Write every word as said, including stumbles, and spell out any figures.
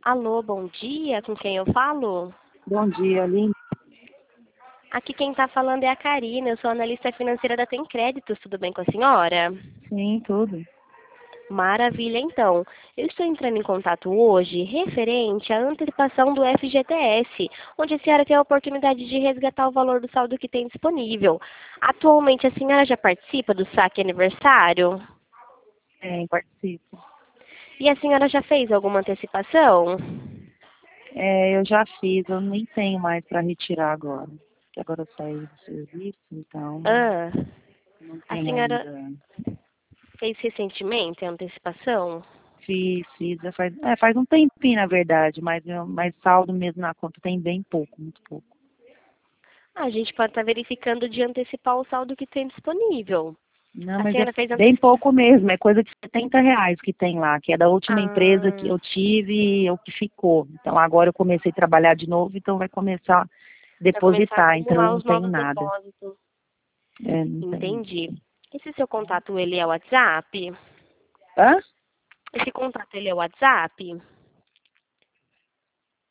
Alô, bom dia, com quem eu falo? Bom dia, Aline. Aqui quem está falando é a Karina, eu sou analista financeira da Tem Créditos, tudo bem com a senhora? Sim, tudo. Maravilha, então. Eu estou entrando em contato hoje referente à antecipação do F G T S, onde a senhora tem a oportunidade de resgatar o valor do saldo que tem disponível. Atualmente, a senhora já participa do saque aniversário? É, participo. E a senhora já fez alguma antecipação? É, eu já fiz, eu nem tenho mais para retirar agora. Porque agora eu saí do serviço, então Ah, não a tenho senhora ainda. fez recentemente a antecipação? Fiz, fiz, já faz, é, faz um tempinho, na verdade, mas, eu- mas saldo mesmo na conta tem bem pouco, muito pouco. A gente pode estar verificando de antecipar o saldo que tem disponível. Não, A mas é senhora fez bem antecipação? pouco mesmo, é coisa de setenta reais que tem lá, que é da última empresa que Ah, eu tive e o que ficou. Então agora eu comecei a trabalhar de novo, então vai começar a para começar a depositar, então eu acumular não os tenho novos nada. depósitos. É, não tenho. Entendi. Esse seu contato, ele é WhatsApp? Hã? Esse contato, ele é WhatsApp?